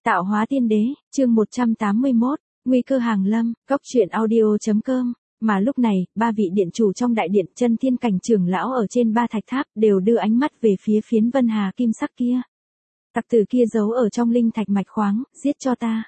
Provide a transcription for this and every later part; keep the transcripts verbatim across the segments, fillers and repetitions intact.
Tạo hóa tiên đế, chương một trăm tám mươi mốt, nguy cơ hàng lâm, góc truyện audio.com. Mà lúc này, ba vị điện chủ trong đại điện chân thiên cảnh trưởng lão ở trên ba thạch tháp đều đưa ánh mắt về phía phiến vân hà kim sắc kia. Tặc tử kia giấu ở trong linh thạch mạch khoáng, giết cho ta.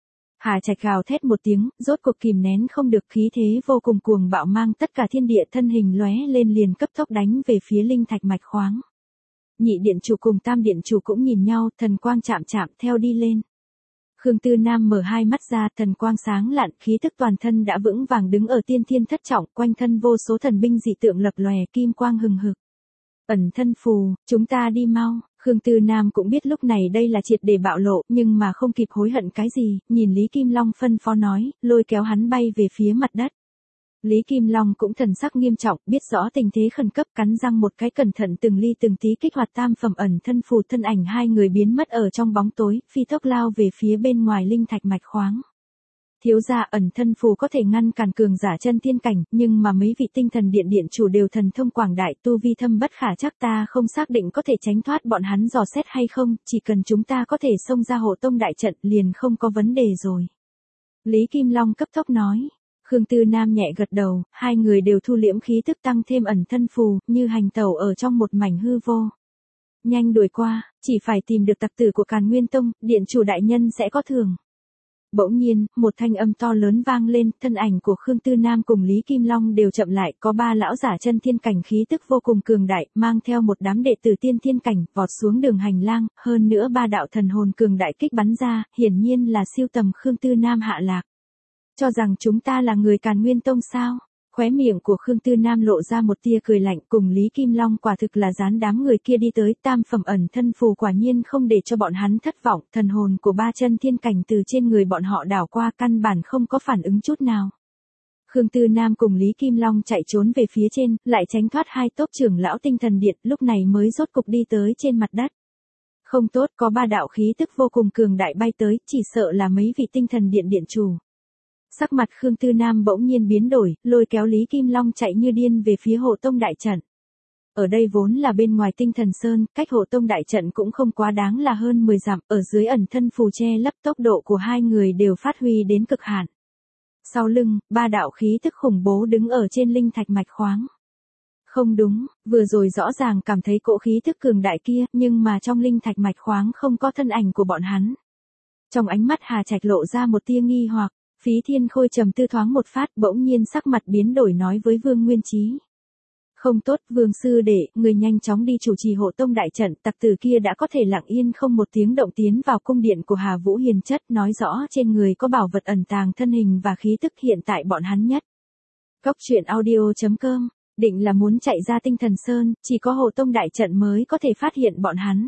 Hà Trạch gào thét một tiếng, rốt cuộc kìm nén không được khí thế vô cùng cuồng bạo mang tất cả thiên địa thân hình lóe lên liền cấp tốc đánh về phía linh thạch mạch khoáng. Nhị điện chủ cùng tam điện chủ cũng nhìn nhau, thần quang chạm chạm theo đi lên. Khương Tư Nam mở hai mắt ra, thần quang sáng lạn, khí tức toàn thân đã vững vàng đứng ở tiên thiên thất trọng, quanh thân vô số thần binh dị tượng lập lòe, kim quang hừng hực. Ẩn thân phù, chúng ta đi mau. Khương Tư Nam cũng biết lúc này đây là triệt để bạo lộ, nhưng mà không kịp hối hận cái gì, nhìn Lý Kim Long phân phó nói, lôi kéo hắn bay về phía mặt đất. Lý Kim Long cũng thần sắc nghiêm trọng, biết rõ tình thế khẩn cấp, cắn răng một cái cẩn thận từng ly từng tí kích hoạt tam phẩm ẩn thân phù, thân ảnh hai người biến mất ở trong bóng tối, phi tốc lao về phía bên ngoài linh thạch mạch khoáng. Thiếu gia, ẩn thân phù có thể ngăn cản cường giả chân thiên cảnh, nhưng mà mấy vị tinh thần điện điện chủ đều thần thông quảng đại, tu vi thâm bất khả chắc, ta không xác định có thể tránh thoát bọn hắn dò xét hay không, chỉ cần chúng ta có thể xông ra hộ tông đại trận liền không có vấn đề rồi. Lý Kim Long cấp tốc nói. Khương Tư Nam nhẹ gật đầu, hai người đều thu liễm khí tức tăng thêm ẩn thân phù, như hành tẩu ở trong một mảnh hư vô. Nhanh đuổi qua, chỉ phải tìm được tặc tử của Càn Nguyên Tông, điện chủ đại nhân sẽ có thưởng. Bỗng nhiên, một thanh âm to lớn vang lên, thân ảnh của Khương Tư Nam cùng Lý Kim Long đều chậm lại, có ba lão giả chân thiên cảnh khí tức vô cùng cường đại, mang theo một đám đệ tử tiên thiên cảnh, vọt xuống đường hành lang, hơn nữa ba đạo thần hồn cường đại kích bắn ra, hiển nhiên là siêu tầm Khương Tư Nam hạ lạc. Cho rằng chúng ta là người Càn Nguyên Tông sao? Khóe miệng của Khương Tư Nam lộ ra một tia cười lạnh, cùng Lý Kim Long quả thực là dán đám người kia đi tới, tam phẩm ẩn thân phù quả nhiên không để cho bọn hắn thất vọng, thần hồn của ba chân thiên cảnh từ trên người bọn họ đảo qua, căn bản không có phản ứng chút nào. Khương Tư Nam cùng Lý Kim Long chạy trốn về phía trên, lại tránh thoát hai tốc trưởng lão tinh thần điện, lúc này mới rốt cục đi tới trên mặt đất. Không tốt, có ba đạo khí tức vô cùng cường đại bay tới, chỉ sợ là mấy vị tinh thần điện điện chủ. Sắc mặt Khương Tư Nam bỗng nhiên biến đổi, lôi kéo Lý Kim Long chạy như điên về phía hộ tông đại trận. Ở đây vốn là bên ngoài tinh thần sơn, cách hộ tông đại trận cũng không quá đáng là hơn mười dặm, ở dưới ẩn thân phù che lấp, tốc độ của hai người đều phát huy đến cực hạn. Sau lưng, ba đạo khí tức khủng bố đứng ở trên linh thạch mạch khoáng. Không đúng, vừa rồi rõ ràng cảm thấy cỗ khí tức cường đại kia, nhưng mà trong linh thạch mạch khoáng không có thân ảnh của bọn hắn. Trong ánh mắt Hà Trạch lộ ra một tia nghi hoặc. Phí Thiên Khôi trầm tư thoáng một phát, bỗng nhiên sắc mặt biến đổi nói với Vương Nguyên Chí. Không tốt, Vương sư đệ, người nhanh chóng đi chủ trì hộ tông đại trận, tặc tử kia đã có thể lặng yên không một tiếng động tiến vào cung điện của Hà Vũ Hiền chất, nói rõ trên người có bảo vật ẩn tàng thân hình và khí tức hiện tại bọn hắn nhất. Góc truyện audio.com, định là muốn chạy ra tinh thần sơn, chỉ có hộ tông đại trận mới có thể phát hiện bọn hắn.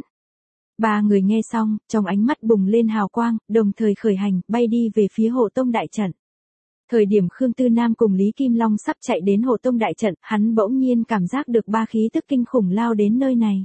Ba người nghe xong, trong ánh mắt bùng lên hào quang, đồng thời khởi hành, bay đi về phía hộ tông đại trận. Thời điểm Khương Tư Nam cùng Lý Kim Long sắp chạy đến hộ tông đại trận, hắn bỗng nhiên cảm giác được ba khí tức kinh khủng lao đến nơi này.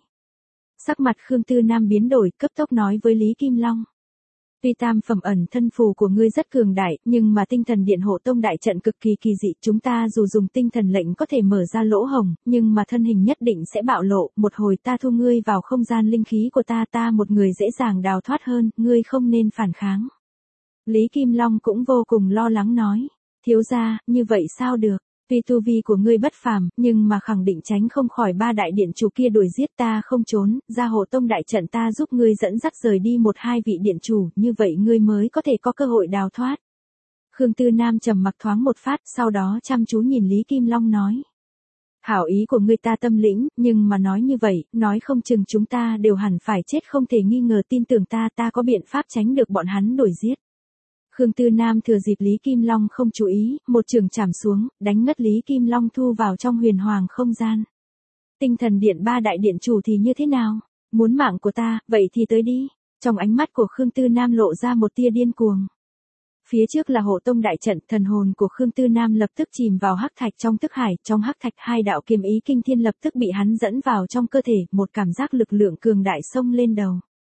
Sắc mặt Khương Tư Nam biến đổi, cấp tốc nói với Lý Kim Long. Tuy tam phẩm ẩn thân phù của ngươi rất cường đại, nhưng mà tinh thần điện hộ tông đại trận cực kỳ kỳ dị, chúng ta dù dùng tinh thần lệnh có thể mở ra lỗ hổng, nhưng mà thân hình nhất định sẽ bạo lộ, một hồi ta thu ngươi vào không gian linh khí của ta, ta một người dễ dàng đào thoát hơn, ngươi không nên phản kháng. Lý Kim Long cũng vô cùng lo lắng nói, thiếu gia, như vậy sao được? Tuy tu vi của ngươi bất phàm, nhưng mà khẳng định tránh không khỏi ba đại điện chủ kia đuổi giết, ta không trốn, ra hộ tông đại trận ta giúp ngươi dẫn dắt rời đi một hai vị điện chủ, như vậy ngươi mới có thể có cơ hội đào thoát. Khương Tư Nam trầm mặc thoáng một phát, sau đó chăm chú nhìn Lý Kim Long nói. Hảo ý của ngươi ta tâm lĩnh, nhưng mà nói như vậy, nói không chừng chúng ta đều hẳn phải chết không thể nghi ngờ, tin tưởng ta, ta có biện pháp tránh được bọn hắn đuổi giết. Khương Tư Nam thừa dịp Lý Kim Long không chú ý, một trường chảm xuống, đánh ngất Lý Kim Long thu vào trong huyền hoàng không gian. Tinh thần điện ba đại điện chủ thì như thế nào? Muốn mạng của ta, vậy thì tới đi. Trong ánh mắt của Khương Tư Nam lộ ra một tia điên cuồng. Phía trước là hộ tông đại trận, thần hồn của Khương Tư Nam lập tức chìm vào hắc thạch trong thức hải, trong hắc thạch hai đạo kiếm ý kinh thiên lập tức bị hắn dẫn vào trong cơ thể, một cảm giác lực lượng cường đại xông lên đầu.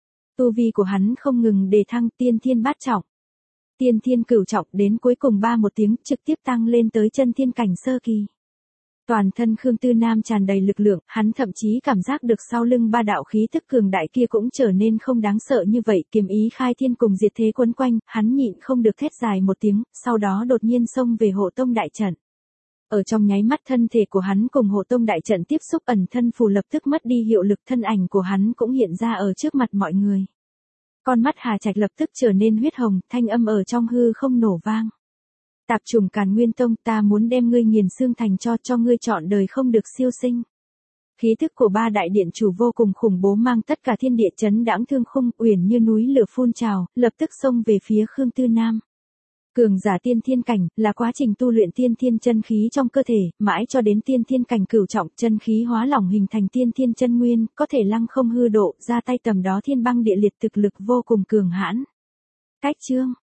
Tu vi của hắn không ngừng đề thăng, tiên thiên bát trọng. Tiên thiên cửu trọng, đến cuối cùng ba một tiếng trực tiếp tăng lên tới chân thiên cảnh sơ kỳ. Toàn thân Khương Tư Nam tràn đầy lực lượng, hắn thậm chí cảm giác được sau lưng ba đạo khí tức cường đại kia cũng trở nên không đáng sợ như vậy, kiếm ý khai thiên cùng diệt thế quấn quanh, hắn nhịn không được thét dài một tiếng, sau đó đột nhiên xông về hộ tông đại trận. Ở trong nháy mắt thân thể của hắn cùng hộ tông đại trận tiếp xúc, ẩn thân phù lập tức mất đi hiệu lực, thân ảnh của hắn cũng hiện ra ở trước mặt mọi người. Con mắt Hà Trạch lập tức trở nên huyết hồng, thanh âm ở trong hư không nổ vang. Tạp trùng Càn Nguyên Tông, ta muốn đem ngươi nghiền xương thành cho cho ngươi trọn đời không được siêu sinh. Khí thức của ba đại điện chủ vô cùng khủng bố, mang tất cả thiên địa chấn đãng thương khung, uyển như núi lửa phun trào, lập tức xông về phía Khương Tư Nam. Cường giả tiên thiên cảnh là quá trình tu luyện tiên thiên chân khí trong cơ thể, mãi cho đến tiên thiên cảnh cửu trọng, chân khí hóa lỏng hình thành tiên thiên chân nguyên, có thể lăng không hư độ, ra tay tầm đó thiên băng địa liệt, thực lực vô cùng cường hãn. Cách chương